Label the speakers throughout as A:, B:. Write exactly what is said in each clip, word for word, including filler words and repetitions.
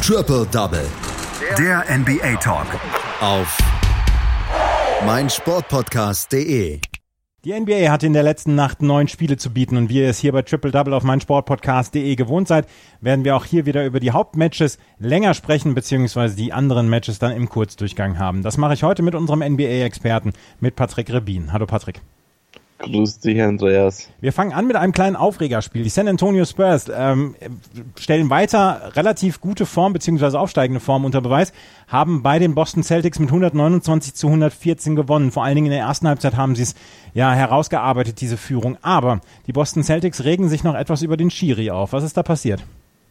A: Triple Double.
B: Der N B A-Talk.
A: Auf meinsportpodcast punkt de.
C: Die N B A hatte in der letzten Nacht neun Spiele zu bieten und wie ihr es hier bei Triple Double auf meinsportpodcast punkt de gewohnt seid, werden wir auch hier wieder über die Hauptmatches länger sprechen, beziehungsweise die anderen Matches dann im Kurzdurchgang haben. Das mache ich heute mit unserem N B A-Experten, mit Patrick Rebin. Hallo Patrick.
D: Grüß dich, Andreas.
C: Wir fangen an mit einem kleinen Aufregerspiel. Die San Antonio Spurs ähm, stellen weiter relativ gute Form bzw. aufsteigende Form unter Beweis, haben bei den Boston Celtics mit hundertneunundzwanzig zu hundertvierzehn gewonnen. Vor allen Dingen in der ersten Halbzeit haben sie es ja herausgearbeitet, diese Führung. Aber die Boston Celtics regen sich noch etwas über den Schiri auf. Was ist da passiert?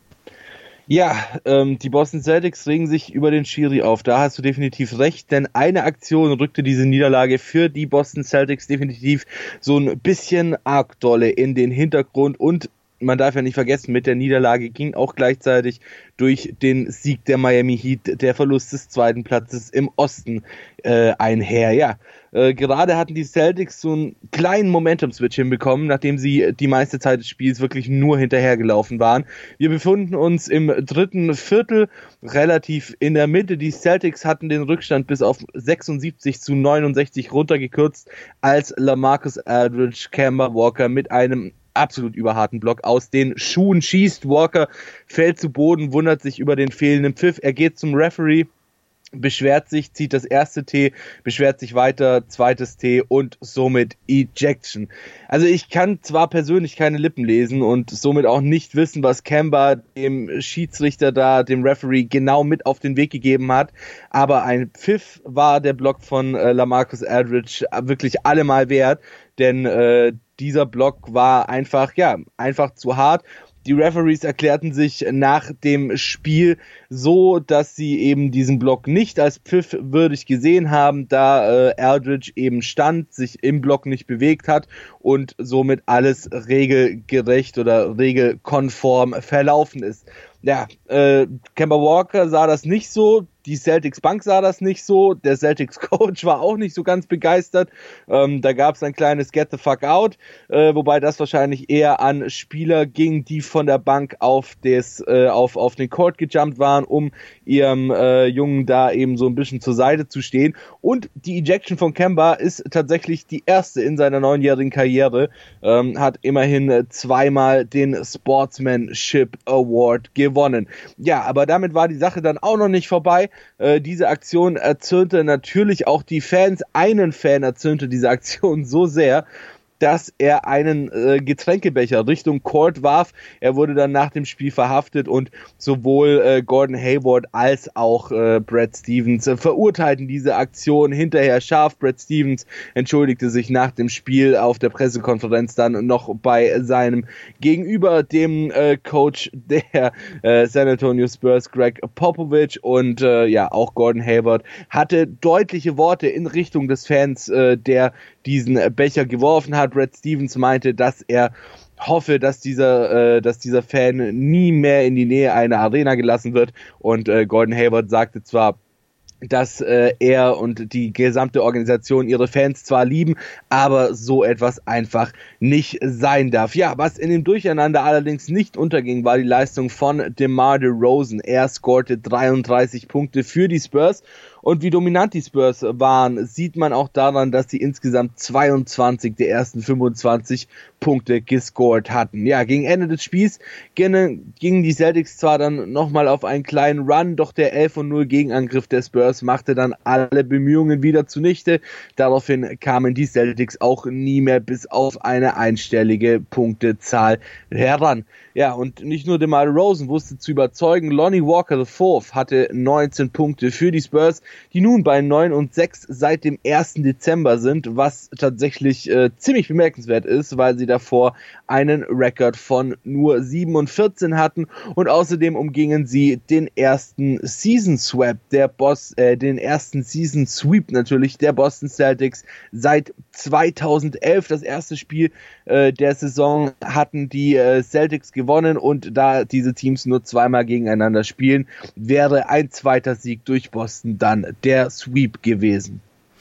D: Ja, ähm, die Boston Celtics regen sich über den Schiri auf. Da hast du definitiv recht, denn eine Aktion rückte diese Niederlage für die Boston Celtics definitiv so ein bisschen arg dolle in den Hintergrund und man darf ja nicht vergessen, mit der Niederlage ging auch gleichzeitig durch den Sieg der Miami Heat der Verlust des zweiten Platzes im Osten äh, einher. Ja, äh, gerade hatten die Celtics so einen kleinen Momentum-Switch hinbekommen, nachdem sie die meiste Zeit des Spiels wirklich nur hinterhergelaufen waren. Wir befinden uns im dritten Viertel, relativ in der Mitte. Die Celtics hatten den Rückstand bis auf sechsundsiebzig zu neunundsechzig runtergekürzt, als LaMarcus Aldridge Kemba Walker mit einem absolut überharten Block aus den Schuhen schießt. Walker fällt zu Boden, wundert sich über den fehlenden Pfiff. Er geht zum Referee, beschwert sich, zieht das erste T, beschwert sich weiter, zweites T und somit Ejection. Also ich kann zwar persönlich keine Lippen lesen und somit auch nicht wissen, was Kemba dem Schiedsrichter da, dem Referee, genau mit auf den Weg gegeben hat, aber ein Pfiff war der Block von äh, LaMarcus Aldridge wirklich allemal wert, denn äh, dieser Block war einfach, ja, einfach zu hart. Die Referees erklärten sich nach dem Spiel so, dass sie eben diesen Block nicht als pfiffwürdig gesehen haben, da äh, Aldridge eben stand, sich im Block nicht bewegt hat und somit alles regelgerecht oder regelkonform verlaufen ist. Ja, äh, Kemba Walker sah das nicht so, die Celtics Bank sah das nicht so, der Celtics Coach war auch nicht so ganz begeistert, ähm, da gab es ein kleines Get the fuck out, äh, wobei das wahrscheinlich eher an Spieler ging, die von der Bank auf des äh, auf auf den Court gejumpt waren, um ihrem äh, Jungen da eben so ein bisschen zur Seite zu stehen. Und die Ejection von Kemba ist tatsächlich die erste in seiner neunjährigen Karriere, ähm, hat immerhin zweimal den Sportsmanship Award gewonnen. Ja, aber damit war die Sache dann auch noch nicht vorbei. Äh, diese Aktion erzürnte natürlich auch die Fans. Einen Fan erzürnte diese Aktion so sehr, dass er einen äh, Getränkebecher Richtung Court warf. Er wurde dann nach dem Spiel verhaftet und sowohl äh, Gordon Hayward als auch äh, Brad Stevens äh, verurteilten diese Aktion hinterher scharf. Brad Stevens entschuldigte sich nach dem Spiel auf der Pressekonferenz dann noch bei seinem Gegenüber, dem äh, Coach der äh, San Antonio Spurs, Greg Popovich, und äh, ja, auch Gordon Hayward hatte deutliche Worte in Richtung des Fans, äh, der diesen Becher geworfen hat. Brad Stevens meinte, dass er hoffe, dass dieser, äh, dass dieser Fan nie mehr in die Nähe einer Arena gelassen wird. Und äh, Gordon Hayward sagte zwar, dass äh, er und die gesamte Organisation ihre Fans zwar lieben, aber so etwas einfach nicht sein darf. Ja, was in dem Durcheinander allerdings nicht unterging, war die Leistung von DeMar DeRozan. Er scorte dreiunddreißig Punkte für die Spurs. Und wie dominant die Spurs waren, sieht man auch daran, dass sie insgesamt zweiundzwanzig der ersten fünfundzwanzig Punkte gescored hatten. Ja, gegen Ende des Spiels gingen die Celtics zwar dann nochmal auf einen kleinen Run, doch der elf zu null Gegenangriff der Spurs machte dann alle Bemühungen wieder zunichte. Daraufhin kamen die Celtics auch nie mehr bis auf eine einstellige Punktezahl heran. Ja, und nicht nur DeMar DeRozan wusste zu überzeugen, Lonnie Walker the Fourth hatte neunzehn Punkte für die Spurs, die nun bei neun und sechs seit dem ersten Dezember sind, was tatsächlich äh, ziemlich bemerkenswert ist, weil sie davor einen Rekord von nur sieben und vierzehn hatten und außerdem umgingen sie den ersten Season Sweep der Boss, äh, den ersten Season Sweep natürlich der Boston Celtics seit zweitausendelf. Das erste Spiel äh, der Saison hatten die äh, Celtics gewonnen und da diese Teams nur zweimal gegeneinander spielen, wäre ein zweiter Sieg durch Boston dann der Sweep gewesen.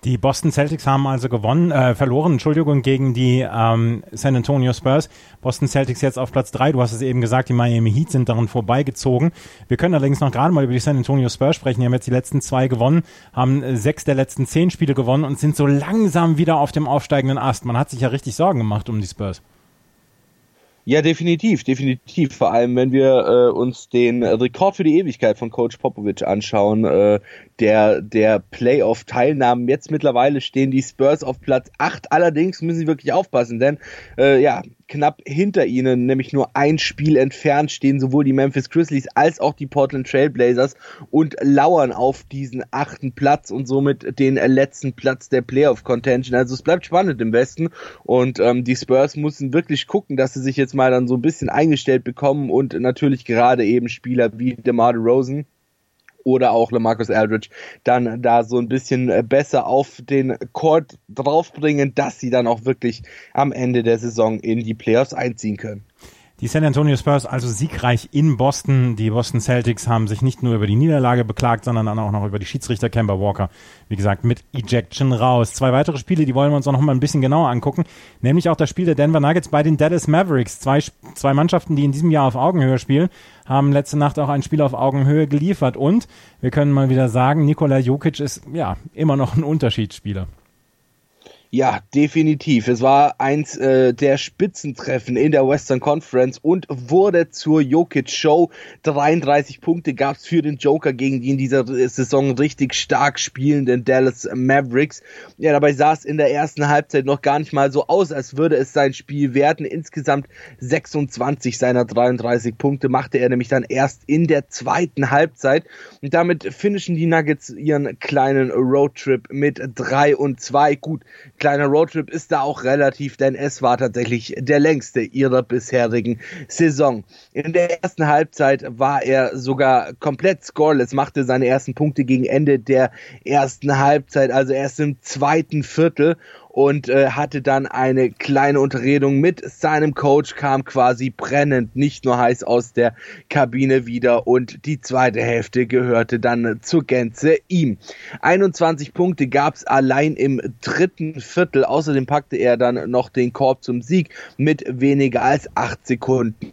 C: Die Boston Celtics haben also gewonnen, äh, verloren, Entschuldigung, gegen die ähm, San Antonio Spurs. Boston Celtics jetzt auf Platz drei. Du hast es eben gesagt, die Miami Heat sind daran vorbeigezogen. Wir können allerdings noch gerade mal über die San Antonio Spurs sprechen. Die haben jetzt die letzten zwei gewonnen, haben äh, sechs der letzten zehn Spiele gewonnen und sind so langsam wieder auf dem aufsteigenden Ast. Man hat sich ja richtig Sorgen gemacht um die Spurs.
D: Ja, definitiv, definitiv. Vor allem, wenn wir äh, uns den Rekord für die Ewigkeit von Coach Popovich anschauen, äh, der der Playoff-Teilnahmen. Jetzt mittlerweile stehen die Spurs auf Platz acht. Allerdings müssen sie wirklich aufpassen, denn äh, ja, knapp hinter ihnen, nämlich nur ein Spiel entfernt, stehen sowohl die Memphis Grizzlies als auch die Portland Trail Blazers und lauern auf diesen achten Platz und somit den letzten Platz der Playoff-Contention. Also es bleibt spannend im Westen und ähm, die Spurs müssen wirklich gucken, dass sie sich jetzt mal dann so ein bisschen eingestellt bekommen und natürlich gerade eben Spieler wie DeMar DeRozan oder auch LaMarcus Aldridge dann da so ein bisschen besser auf den Court draufbringen, dass sie dann auch wirklich am Ende der Saison in die Playoffs einziehen können.
C: Die San Antonio Spurs also siegreich in Boston. Die Boston Celtics haben sich nicht nur über die Niederlage beklagt, sondern dann auch noch über die Schiedsrichter Kemba Walker. Wie gesagt, mit Ejection raus. Zwei weitere Spiele, die wollen wir uns auch noch mal ein bisschen genauer angucken. Nämlich auch das Spiel der Denver Nuggets bei den Dallas Mavericks. Zwei, zwei Mannschaften, die in diesem Jahr auf Augenhöhe spielen, haben letzte Nacht auch ein Spiel auf Augenhöhe geliefert. Und wir können mal wieder sagen, Nikola Jokic ist ja immer noch ein Unterschiedsspieler.
D: Ja, definitiv. Es war eins äh, der Spitzentreffen in der Western Conference und wurde zur Jokic-Show. dreiunddreißig Punkte gab es für den Joker gegen die in dieser Saison richtig stark spielenden Dallas Mavericks. Ja, dabei sah es in der ersten Halbzeit noch gar nicht mal so aus, als würde es sein Spiel werden. Insgesamt sechsundzwanzig seiner dreiunddreißig Punkte machte er nämlich dann erst in der zweiten Halbzeit. Und damit finishen die Nuggets ihren kleinen Roadtrip mit drei und zwei. Gut, kleiner Roadtrip ist da auch relativ, denn es war tatsächlich der längste ihrer bisherigen Saison. In der ersten Halbzeit war er sogar komplett scoreless, machte seine ersten Punkte gegen Ende der ersten Halbzeit, also erst im zweiten Viertel. Und äh, hatte dann eine kleine Unterredung mit seinem Coach, kam quasi brennend, nicht nur heiß aus der Kabine wieder und die zweite Hälfte gehörte dann zur Gänze ihm. einundzwanzig Punkte gab's allein im dritten Viertel, außerdem packte er dann noch den Korb zum Sieg mit weniger als acht Sekunden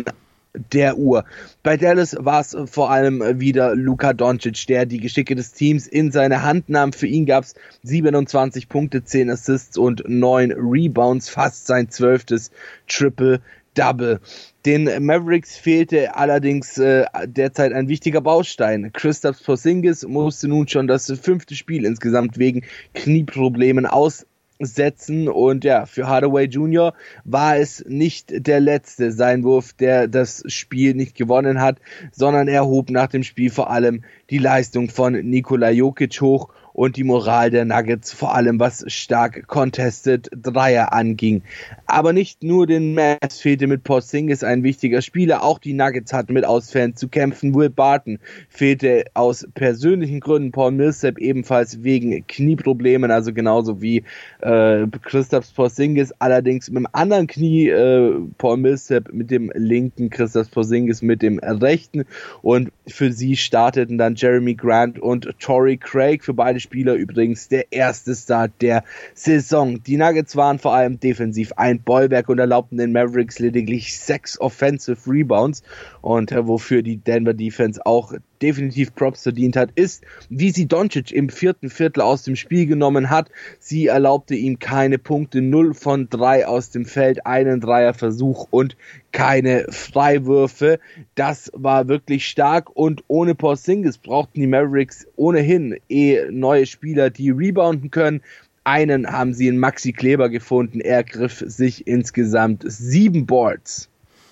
D: der Uhr. Bei Dallas war es vor allem wieder Luka Doncic, der die Geschicke des Teams in seine Hand nahm. Für ihn gab es siebenundzwanzig Punkte, zehn Assists und neun Rebounds, fast sein zwölftes Triple-Double. Den Mavericks fehlte allerdings äh, derzeit ein wichtiger Baustein. Kristaps Porzingis musste nun schon das fünfte Spiel insgesamt wegen Knieproblemen aus setzen und ja, für Hardaway Junior war es nicht der letzte sein Wurf, der das Spiel nicht gewonnen hat, sondern er hob nach dem Spiel vor allem die Leistung von Nikola Jokic hoch und die Moral der Nuggets, vor allem was stark contested Dreier anging. Aber nicht nur den Mavs fehlte mit Porzingis ein wichtiger Spieler, auch die Nuggets hatten mit Ausfällen zu kämpfen. Will Barton fehlte aus persönlichen Gründen, Paul Millsap ebenfalls wegen Knieproblemen, also genauso wie äh, Kristaps Porzingis, allerdings mit dem anderen Knie, äh, Paul Millsap mit dem linken, Kristaps Porzingis mit dem rechten, und für sie starteten dann Jeremy Grant und Torrey Craig, für beide Spieler übrigens der erste Start der Saison. Die Nuggets waren vor allem defensiv ein Bollwerk und erlaubten den Mavericks lediglich sechs Offensive Rebounds, und äh, wofür die Denver Defense auch definitiv Props verdient hat, ist, wie sie Doncic im vierten Viertel aus dem Spiel genommen hat. Sie erlaubte ihm keine Punkte, null von drei aus dem Feld, einen Dreierversuch und keine Freiwürfe. Das war wirklich stark, und ohne Porzingis brauchten die Mavericks ohnehin eh neue Spieler, die rebounden können. Einen haben sie in Maxi Kleber gefunden. Er griff sich insgesamt sieben Boards.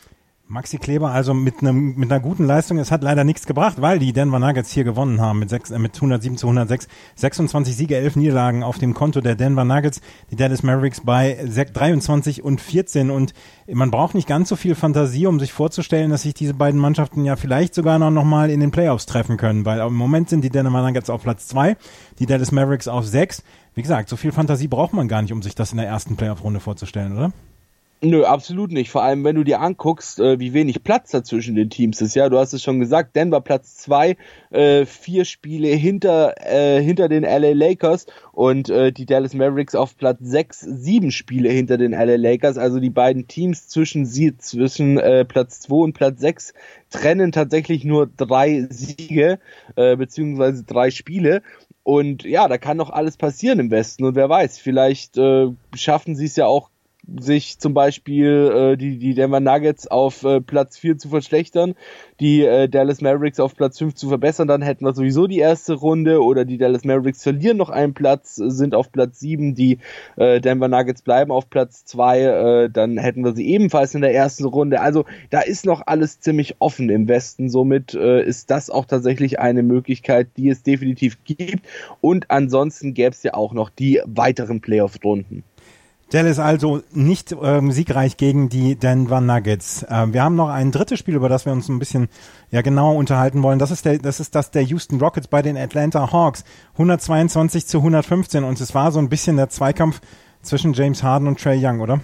C: Maxi Kleber also mit einem mit einer guten Leistung. Es hat leider nichts gebracht, weil die Denver Nuggets hier gewonnen haben mit sechs, äh, mit hundertsieben zu hundertsechs. sechsundzwanzig Siege, elf Niederlagen auf dem Konto der Denver Nuggets. Die Dallas Mavericks bei dreiundzwanzig und vierzehn. Und man braucht nicht ganz so viel Fantasie, um sich vorzustellen, dass sich diese beiden Mannschaften ja vielleicht sogar noch mal in den Playoffs treffen können, weil im Moment sind die Denver Nuggets auf Platz zwei, die Dallas Mavericks auf sechs. Wie gesagt, so viel Fantasie braucht man gar nicht, um sich das in der ersten Playoff-Runde vorzustellen, oder?
D: Nö, absolut nicht. Vor allem, wenn du dir anguckst, äh, wie wenig Platz da zwischen den Teams ist. Ja, du hast es schon gesagt, Denver Platz zwei, äh, vier Spiele hinter äh, hinter den L A Lakers und äh, die Dallas Mavericks auf Platz sechs, sieben Spiele hinter den L A Lakers. Also die beiden Teams zwischen sie zwischen äh, Platz zwei und Platz sechs trennen tatsächlich nur drei Siege äh, beziehungsweise drei Spiele. Und ja, da kann noch alles passieren im Westen. Und wer weiß, vielleicht äh, schaffen sie es ja auch, sich zum Beispiel äh, die, die Denver Nuggets auf äh, Platz vier zu verschlechtern, die äh, Dallas Mavericks auf Platz fünf zu verbessern, dann hätten wir sowieso die erste Runde, oder die Dallas Mavericks verlieren noch einen Platz, sind auf Platz sieben, die äh, Denver Nuggets bleiben auf Platz zwei, äh, dann hätten wir sie ebenfalls in der ersten Runde. Also da ist noch alles ziemlich offen im Westen, somit äh, ist das auch tatsächlich eine Möglichkeit, die es definitiv gibt, und ansonsten gäbe es ja auch noch die weiteren Playoff-Runden.
C: Dallas also nicht ähm, siegreich gegen die Denver Nuggets. Ähm, wir haben noch ein drittes Spiel, über das wir uns ein bisschen ja genauer unterhalten wollen. Das ist der, das ist das der Houston Rockets bei den Atlanta Hawks. hundertzweiundzwanzig zu hundertfünfzehn, und es war so ein bisschen der Zweikampf zwischen James Harden und Trae Young, oder?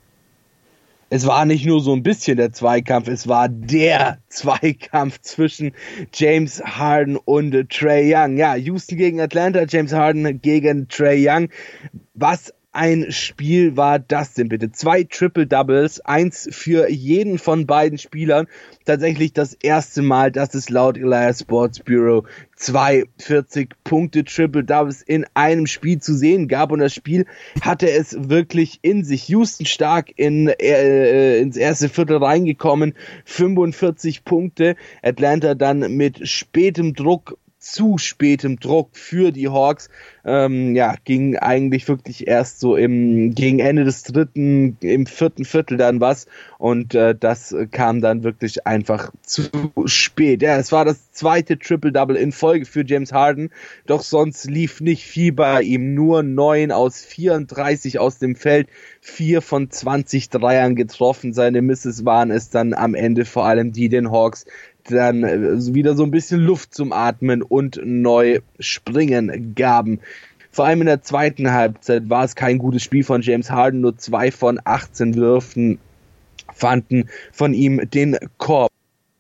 D: Es war nicht nur so ein bisschen der Zweikampf, es war der Zweikampf zwischen James Harden und Trae Young. Ja, Houston gegen Atlanta, James Harden gegen Trae Young. Was ein Spiel war das denn bitte? Zwei Triple-Doubles, eins für jeden von beiden Spielern. Tatsächlich das erste Mal, dass es laut Elias Sports Bureau zwei vierzig Punkte Triple-Doubles in einem Spiel zu sehen gab. Und das Spiel hatte es wirklich in sich. Houston stark in, äh, ins erste Viertel reingekommen, fünfundvierzig Punkte. Atlanta dann mit spätem Druck, zu spätem Druck für die Hawks, ähm, ja, ging eigentlich wirklich erst so im gegen Ende des dritten, im vierten Viertel dann was, und äh, das kam dann wirklich einfach zu spät. Ja, es war das zweite Triple-Double in Folge für James Harden, doch sonst lief nicht viel bei ihm, nur neun aus vierunddreißig aus dem Feld, vier von zwanzig Dreiern getroffen, seine Misses waren es dann am Ende vor allem, die den Hawks dann wieder so ein bisschen Luft zum Atmen und neu springen gaben. Vor allem in der zweiten Halbzeit war es kein gutes Spiel von James Harden, nur zwei von achtzehn Würfen fanden von ihm den Korb.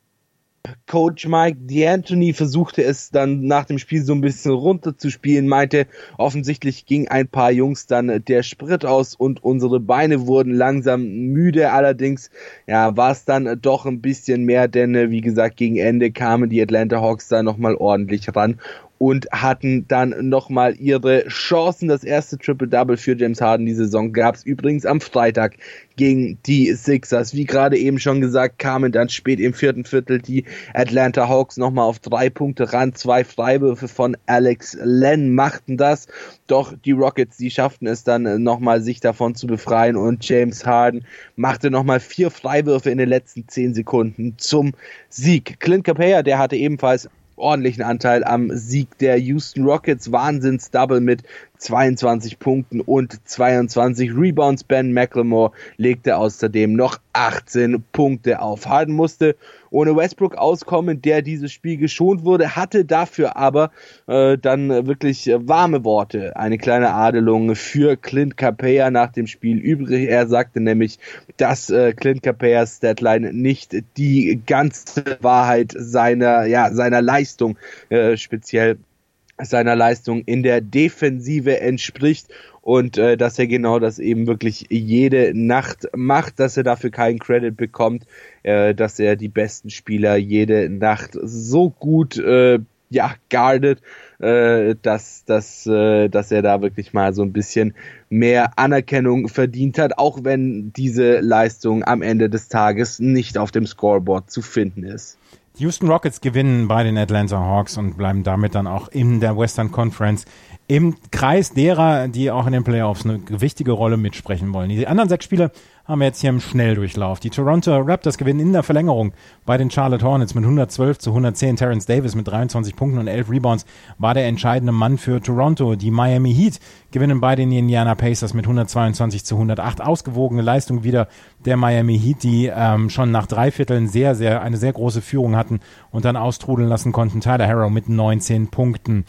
D: Coach Mike D'Antoni versuchte es dann nach dem Spiel so ein bisschen runterzuspielen, meinte, offensichtlich ging ein paar Jungs dann der Sprit aus und unsere Beine wurden langsam müde. Allerdings ja, war es dann doch ein bisschen mehr, denn wie gesagt, gegen Ende kamen die Atlanta Hawks da nochmal ordentlich ran und hatten dann nochmal ihre Chancen. Das erste Triple-Double für James Harden die Saison gab es übrigens am Freitag gegen die Sixers. Wie gerade eben schon gesagt, kamen dann spät im vierten Viertel die Atlanta Hawks nochmal auf drei Punkte ran. Zwei Freiwürfe von Alex Len machten das. Doch die Rockets, die schafften es dann nochmal, sich davon zu befreien, und James Harden machte nochmal vier Freiwürfe in den letzten zehn Sekunden zum Sieg. Clint Capela, der hatte ebenfalls ordentlichen Anteil am Sieg der Houston Rockets. Wahnsinns-Double mit zweiundzwanzig Punkten und zweiundzwanzig Rebounds. Ben McLemore legte außerdem noch achtzehn Punkte auf. Harden musste ohne Westbrook auskommen, der dieses Spiel geschont wurde, hatte dafür aber äh, dann wirklich warme Worte, eine kleine Adelung für Clint Capela nach dem Spiel übrig. Er sagte nämlich, dass äh, Clint Capelas Statline nicht die ganze Wahrheit seiner, ja, seiner Leistung, äh, speziell seiner Leistung in der Defensive entspricht, und äh, dass er genau das eben wirklich jede Nacht macht, dass er dafür keinen Credit bekommt, äh, dass er die besten Spieler jede Nacht so gut äh, ja guardet, äh, dass, dass, äh, dass er da wirklich mal so ein bisschen mehr Anerkennung verdient hat, auch wenn diese Leistung am Ende des Tages nicht auf dem Scoreboard zu finden ist.
C: Die Houston Rockets gewinnen bei den Atlanta Hawks und bleiben damit dann auch in der Western Conference im Kreis derer, die auch in den Playoffs eine wichtige Rolle mitsprechen wollen. Die anderen sechs Spiele haben wir jetzt hier im Schnelldurchlauf. Die Toronto Raptors gewinnen in der Verlängerung bei den Charlotte Hornets mit hundertzwölf zu hundertzehn. Terrence Davis mit dreiundzwanzig Punkten und elf Rebounds war der entscheidende Mann für Toronto. Die Miami Heat gewinnen bei den Indiana Pacers mit hundertzweiundzwanzig zu hundertacht. Ausgewogene Leistung wieder der Miami Heat, die ähm, schon nach drei Vierteln sehr, sehr eine sehr große Führung hatten und dann austrudeln lassen konnten. Tyler Herro mit neunzehn Punkten.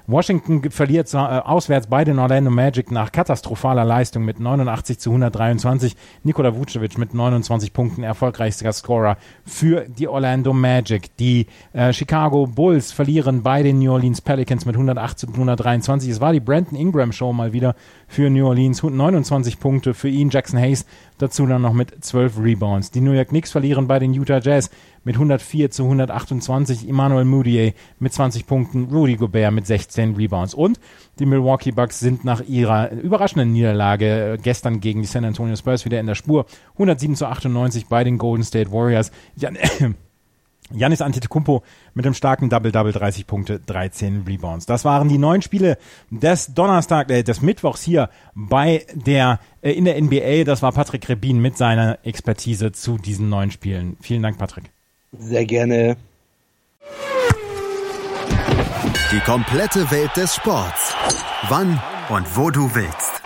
C: Washington verliert äh, auswärts bei den Orlando Magic nach katastrophaler Leistung mit neunundachtzig zu hundertdreiundzwanzig. Nikola Vucevic mit neunundzwanzig Punkten, erfolgreichster Scorer für die Orlando Magic. Die äh, Chicago Bulls verlieren bei den New Orleans Pelicans mit hundertacht zu hundertdreiundzwanzig. Es war die Brandon Ingram Show mal wieder für New Orleans. neunundzwanzig Punkte für ihn. Jackson Hayes dazu dann noch mit zwölf Rebounds. Die New York Knicks verlieren bei den Utah Jazz mit hundertvier zu hundertachtundzwanzig. Emmanuel Mudiay mit zwanzig Punkten. Rudy Gobert mit sechzehn Rebounds. Und die Milwaukee Bucks sind nach ihrer überraschenden Niederlage gestern gegen die San Antonio Spurs wieder in der Spur. hundertsieben zu achtundneunzig bei den Golden State Warriors. Ja, Giannis Antetokounmpo mit einem starken Double-Double, dreißig Punkte, dreizehn Rebounds. Das waren die neun Spiele des Donnerstag, äh, des Mittwochs hier bei der, äh, in der N B A. Das war Patrick Rebin mit seiner Expertise zu diesen neun Spielen. Vielen Dank, Patrick.
D: Sehr gerne.
A: Die komplette Welt des Sports. Wann
B: Und wo du willst.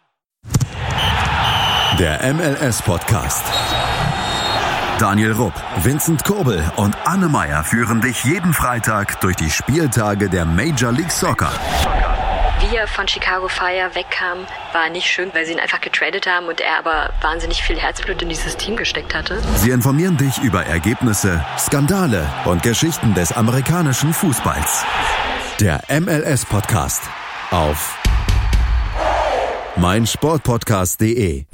A: der M L S-Podcast.
B: Daniel Rupp, Vincent Kurbel und Anne Meyer führen dich jeden Freitag durch die Spieltage der Major League Soccer.
E: Wie er von Chicago Fire wegkam, war nicht schön, weil sie ihn einfach getradet haben und er aber wahnsinnig viel Herzblut in dieses Team gesteckt hatte.
A: Sie informieren dich über Ergebnisse, Skandale und Geschichten des amerikanischen Fußballs. Der M L S-Podcast auf meinsportpodcast punkt de.